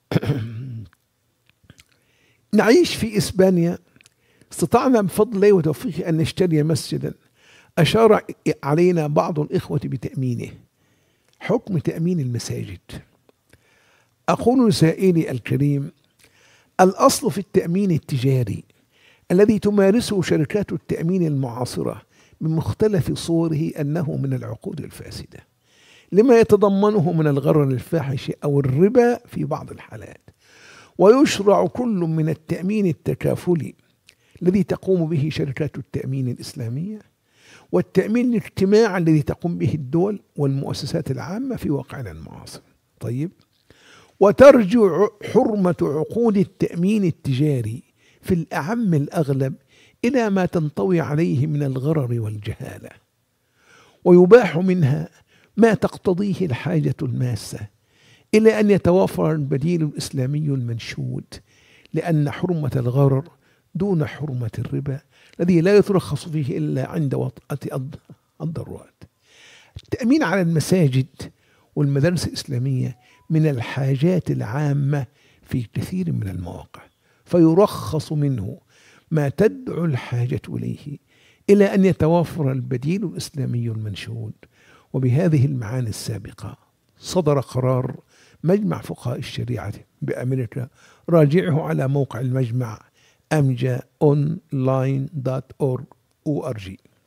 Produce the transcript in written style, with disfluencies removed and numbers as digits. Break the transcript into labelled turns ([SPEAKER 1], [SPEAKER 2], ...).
[SPEAKER 1] نعيش في إسبانيا، استطعنا بفضل الله وتوفيقه أن نشتري مسجدا أشار علينا بعض الإخوة بتأمينه. حكم تأمين المساجد. أقول لسائلي الكريم: الأصل في التأمين التجاري الذي تمارسه شركات التأمين المعاصرة بمختلف صوره أنه من العقود الفاسدة، لما يتضمنه من الغرر الفاحش أو الربا في بعض الحالات. ويشرع كل من التأمين التكافلي الذي تقوم به شركات التأمين الإسلامية، والتأمين الاجتماعي الذي تقوم به الدول والمؤسسات العامة في واقعنا المعاصر. طيب، وترجع حرمة عقود التأمين التجاري في الأعم الأغلب إلى ما تنطوي عليه من الغرر والجهالة، ويباح منها ما تقتضيه الحاجة الماسة إلى أن يتوافر البديل الإسلامي المنشود، لأن حرمة الغرر دون حرمة الربا الذي لا يترخص فيه إلا عند وطأة الضرورات. التأمين على المساجد والمدارس الإسلامية من الحاجات العامة في كثير من المواقع، فيرخص منه ما تدعو الحاجة إليه إلى أن يتوافر البديل الإسلامي المنشود. وبهذه المعاني السابقة صدر قرار مجمع فقهاء الشريعة بأمريكا، راجعه على موقع المجمع amjaonline.org.